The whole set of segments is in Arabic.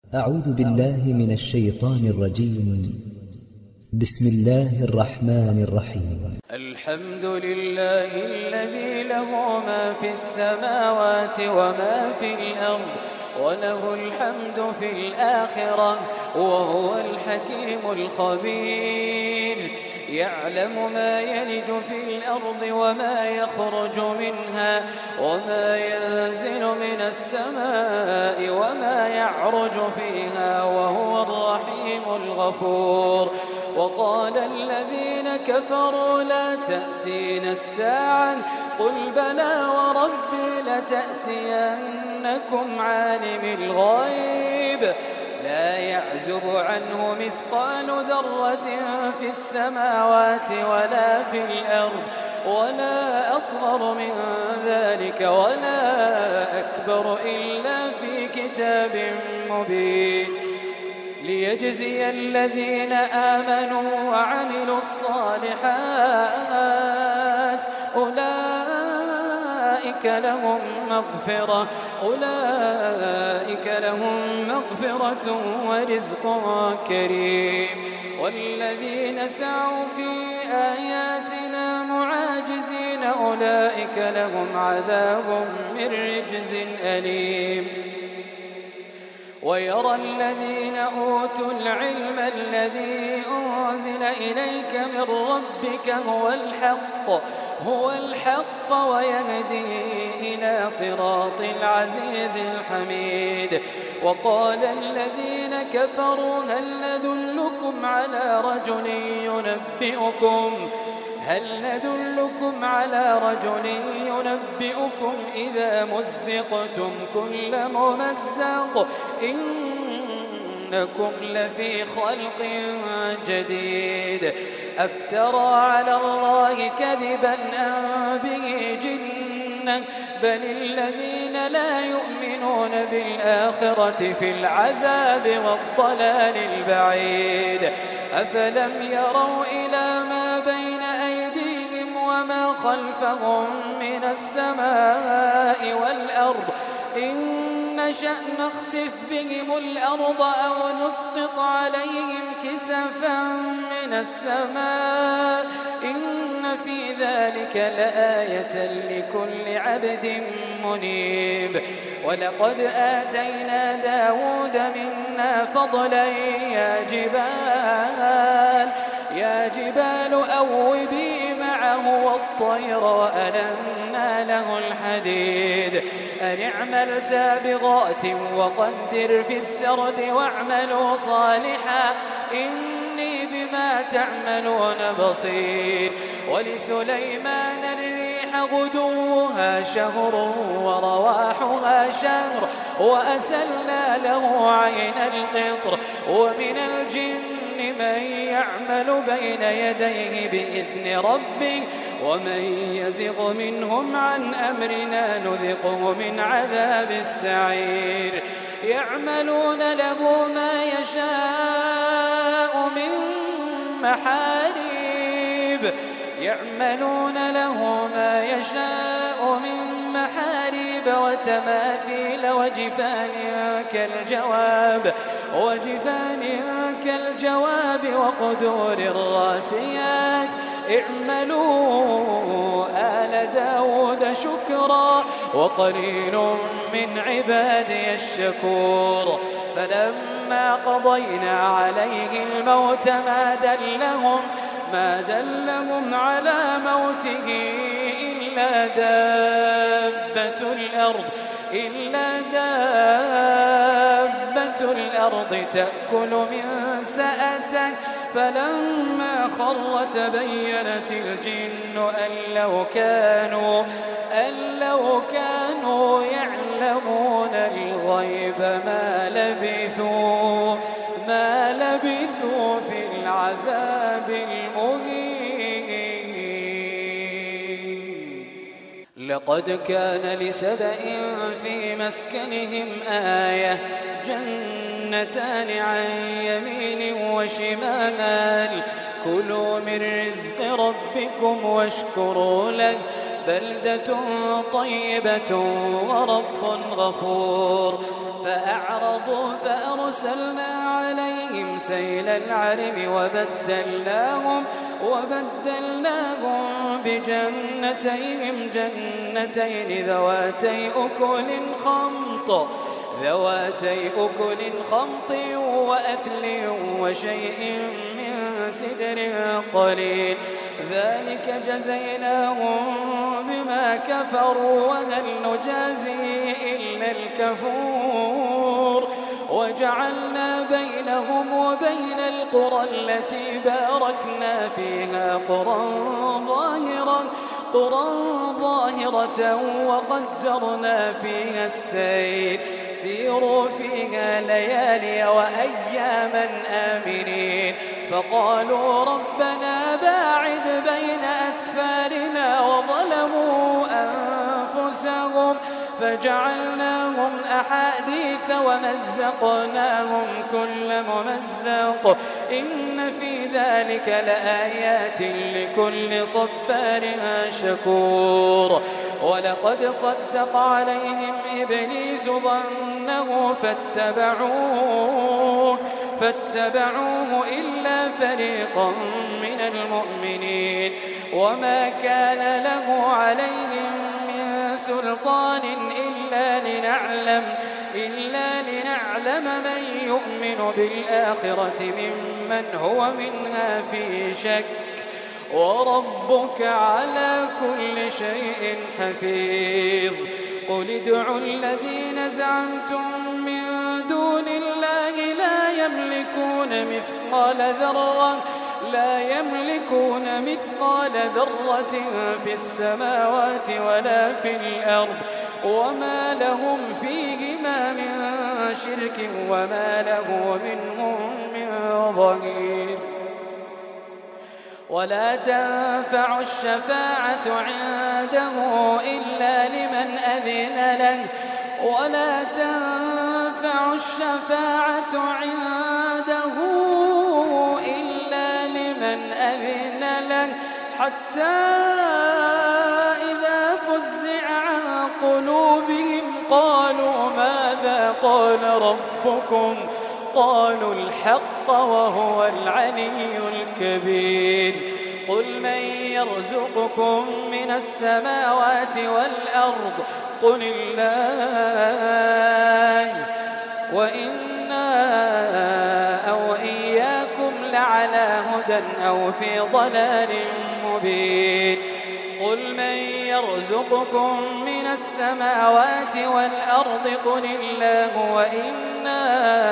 أعوذ بالله من الشيطان الرجيم. بسم الله الرحمن الرحيم. الحمد لله الذي له ما في السماوات وما في الأرض وله الحمد في الآخرة وهو الحكيم الخبير. يعلم ما يلج في الأرض وما يخرج منها وما ينزل من السماء وما يعرج فيها وهو الرحيم الغفور. وقال الذين كفروا لا تأتينا الساعة قل بلى وربي لتأتينكم عالم الغيب لا يعزب عنه مثقال ذرة في السماوات ولا في الأرض ولا أصغر من ذلك ولا أكبر إلا في كتاب مبين ليجزي الذين آمنوا وعملوا الصالحات أولئك لهم مغفرة ورزق كريم. والذين سعوا في آياتنا معاجزين أولئك لهم عذاب من رجز أليم. ويرى الذين أوتوا العلم الذي أنزل إليك من ربك هو الحق ويهدي إلى صراط العزيز الحميد. وقال الذين كفروا هل ندلكم على رجل ينبئكم إذا مزقتم كل ممزق إنكم لفي خلق جديد أفترى على الله كذبا أم به جنة بل الذين لا يؤمنون بالآخرة في العذاب والضلال البعيد. أفلم يروا إلى ما بين أيديهم وما خلفهم من السماء والأرض إن نشأ نخسف بهم الأرض أو نسقط عليهم كسفا من السماء إن في ذلك لآية لكل عبد منيب. ولقد آتينا داود منا فضلا يا جبال أوبي معه والطير وألنا له الحديد أن اعمل سابغات وقدر في السرد واعملوا صالحا إني بما تعملون بصير. ولسليمان الريح غدوها شهر ورواحها شهر وأسلنا له عين القطر ومن الجن من يعمل بين يديه بإذن ربه ومن يزغ منهم عن أمرنا نذقه من عذاب السعير. يعملون له ما يشاء من محاريب وتماثيل وجفان كالجواب وقدور الراسيات اعملوا آل داود شكرا وقليل من عبادي الشكور. فلما قضينا عليه الموت ما دلهم على موته إلا دابة الأرض تأكل من سأته فلما خر تبينت الجن أن لو كانوا يعلمون الغيب ما لبثوا في العذاب المهين. لقد كان لسبإ في مسكنهم آية جنتان عن يمين وشمال كلوا من رزق ربكم واشكروا له بلدة طيبة ورب غفور. فأعرضوا فأرسلنا عليهم سيل العرم وبدلناهم بجنتين ذواتي أكل خمط وأثل وشيء من سدر قليل ذلك جزيناهم بما كفروا وهل نجازي إلا الكفور وجعلنا بينهم وبين القرى التي باركنا فيها قرى ظاهرة وقدرنا فيها السير سيروا فيها ليالي وأياما آمنين فقالوا ربنا باعد بين أسفارنا وظلموا أنفسهم فجعلناهم أحاديث ومزقناهم كل ممزق إن في ذلك لآيات لكل صبار شكور ولقد صدق عليهم إبليس ظنه فاتبعوه إلا فريقا من المؤمنين وما كان له عليهم من سلطان إلا لنعلم من يؤمن بالآخرة ممن هو منها في شك وربك على كل شيء حفيظ قل ادعوا الذين زعمتم من دون الله لا يملكون مثقال ذرة في السماوات ولا في الأرض وما لهم فيهما من شرك وما له منهم من ظهير ولا تنفع الشفاعة عنده إلا لمن أذن له حتى إذا فزع عن قلوبهم قالوا ماذا قال ربكم قالوا الحق وهو العلي الكبير قل من يرزقكم من السماوات والأرض قل الله وإنا أو إياكم لعلى هدى أو في ضلال مبين قل من يرزقكم من السماوات والأرض قل الله وإنا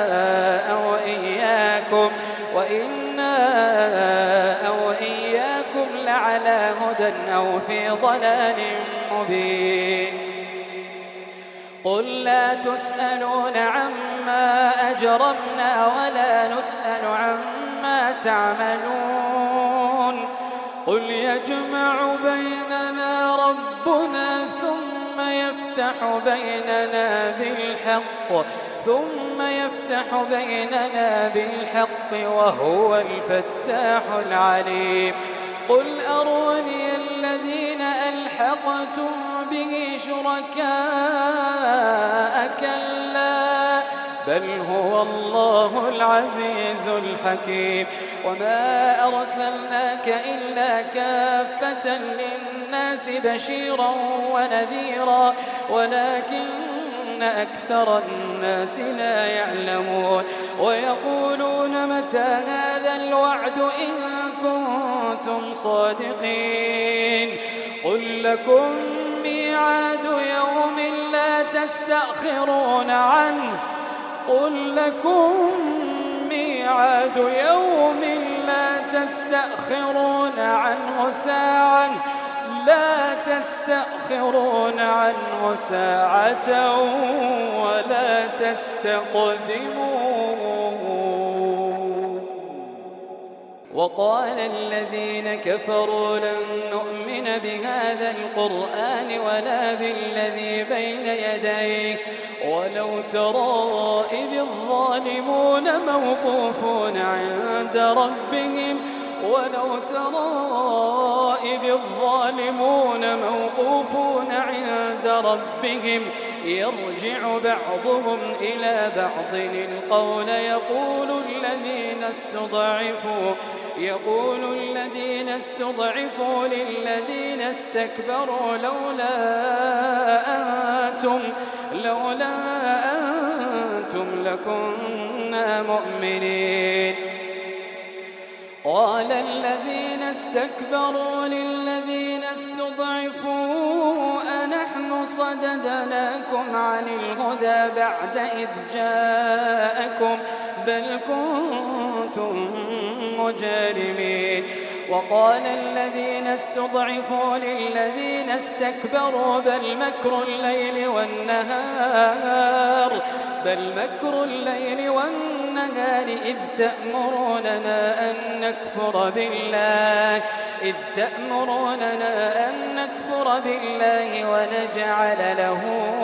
أو إياكم لعلى هدى أو في ضلال مبين قل لا تسألون عما أجرمنا ولا نسأل عما تعملون قل يجمع بيننا ربنا ثم يفتح بيننا بالحق وهو الفتاح العليم قل أروني الذين ألحقتم به شركاء كلا بل هو الله العزيز الحكيم وما أرسلناك إلا كافة للناس بشيرا ونذيرا ولكن أكثر الناس لا يعلمون ويقولون متى هذا الوعد إن كنتم صادقين قل لكم ميعاد يوم لا تستأخرون عنه ساعة لا تستأخرون عنه ساعة ولا تستقدمون وقال الذين كفروا لن نؤمن بهذا القرآن ولا بالذي بين يديه ولو ترى إذ الظالمون موقوفون عند ربهم يرجع بعضهم إلى بعض القول يقول الذين استضعفوا للذين استكبروا لولا أنتم لكنا مؤمنين. قال الذين استكبروا للذين استضعفوا أنحن صددناكم عن الهدى بعد إذ جاءكم بل كنتم مجرمين. وقال الذين استضعفوا للذين استكبروا بل مكر الليل والنهار إذ تأمروننا أن نكفر بالله ونجعل له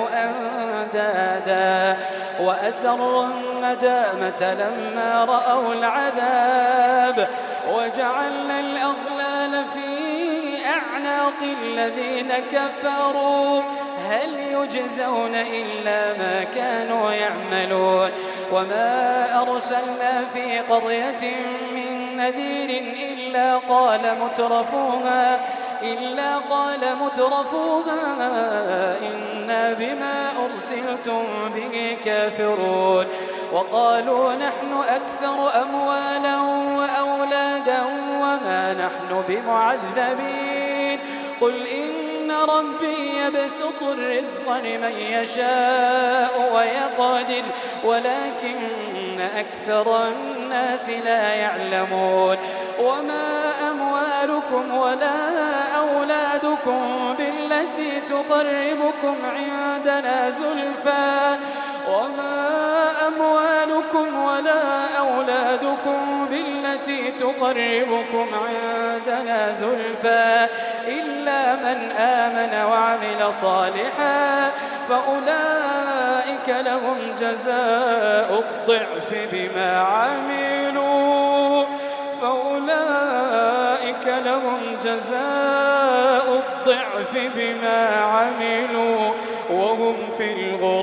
أندادا وأسروا الندامة لما رأوا العذاب وجعلنا الأغلال في أعناق الذين كفروا هل يجزون إلا ما كانوا يعملون. وما أرسلنا في قرية من نذير إلا قال مترفوها إنا بما أرسلتم به كافرون. وقالوا نحن أكثر أموالا وأولادا وما نحن بمعذبين. قل إن ربي يبسط الرزق لمن يشاء ويقدر ولكن أكثر الناس لا يعلمون. وما أموالكم ولا أولادكم بالتي تقربكم عندنا زلفى إلا من آمن وعمل صالحا فأولئك لهم جزاء الضعف بما عملوا وهم في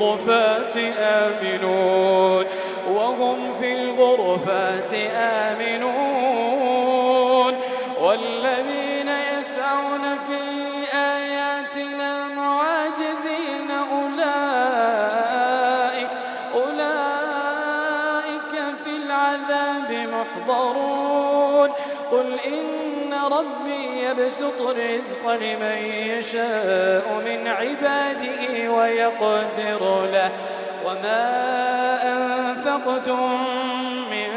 الغرفات آمنون. والذين يسعون في آياتنا معاجزين أولئك في العذاب محضرون. قل إن ربي يبسط الرزق لمن يشاء من عباده ويقدر له وما أنفقتم من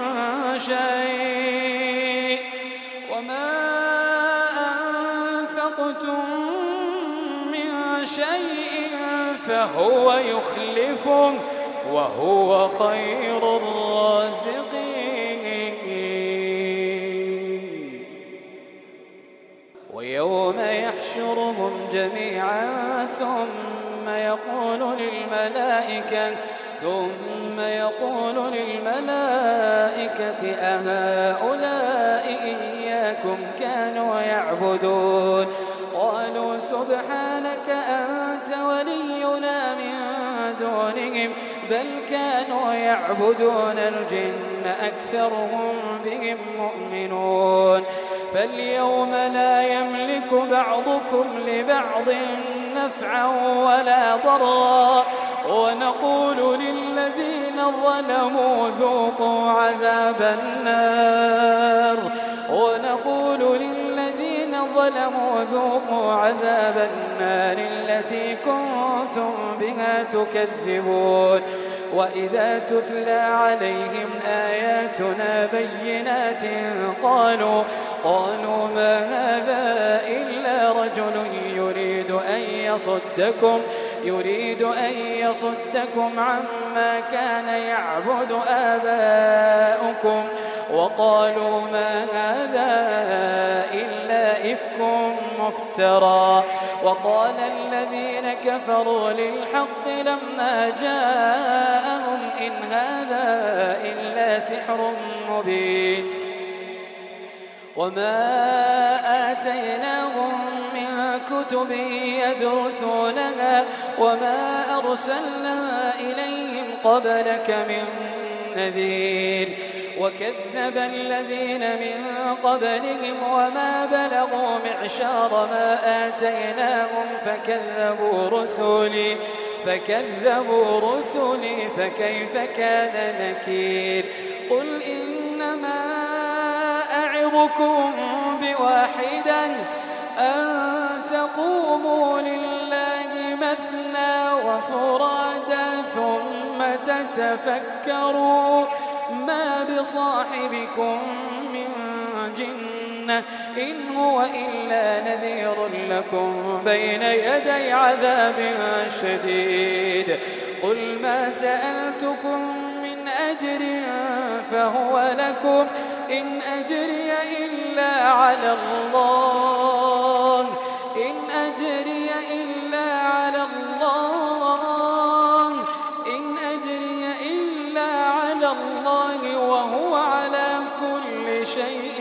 شيء فهو يخلفه وهو خير الرازقين. ويوم يحشرهم جميعا ثم يقول للملائكة أهؤلاء إياكم كانوا يعبدون قالوا سبحانك أنت ولينا من دونهم بل كانوا يعبدون الجن أكثرهم بهم مؤمنون. فاليوم لا يملك بعضكم لبعض نفعا ولا ضرا ونقول للذين ظلموا ذوقوا عذاب النار التي كنتم بها تكذبون. وإذا تتلى عليهم آياتنا بينات قالوا ما هذا إلا رجل يريد أن يصدكم عما كان يعبد آباؤكم وقالوا ما هذا إلا إفك مفترى. وقال الذين كفروا للحق لما جاءهم إن هذا إلا سحر مبين. وما آتيناهم من كتب يدرسونها وما أرسلنا إليهم قبلك من نذير وكذب الذين من قبلهم وما بلغوا معشار ما آتيناهم فكذبوا رسلي فكيف كان نكير قل إنما أعظكم بواحدة أن تقوموا لله مثنى وفرادا ثم تتفكروا ما بصاحبكم من جنة إن هو إلا نذير لكم بين يدي عذاب شديد قل ما سألتكم من أجر فهو لكم إن أجري إلا على الله إن أجري إلا على الله إن أجري إلا على الله وهو على كل شيء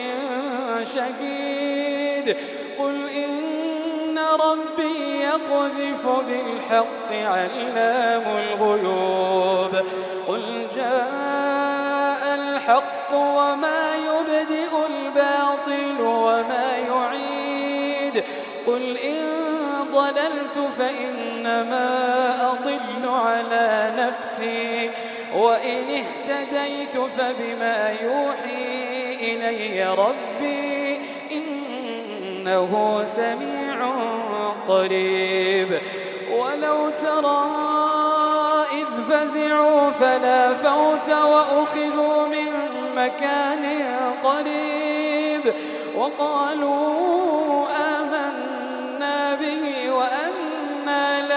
شهيد قل إن ربي يقذف بالحق علام الغيوب قل جاء الحق وما يبدئ الباطل وما يعيد قل إن ضللت فإنما أضل على نفسي وإن اهتديت فبما يوحي إلي ربي إنه سميع قريب ولو ترى إذ فزعوا فلا فوت وأخذوا من مكان قريب وقالوا آمنا به وأنى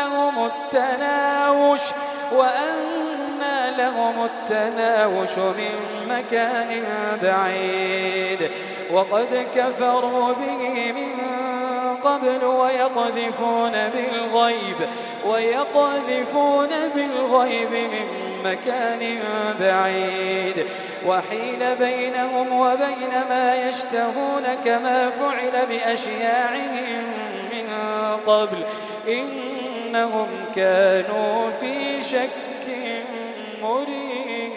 لهم التناوش من مكان بعيد وقد كفروا به من قبل ويقذفون بالغيب من مكان بعيد وحيل بينهم وبين ما يشتهون كما فعل بأشياعهم من قبل إنهم كانوا في شك مريب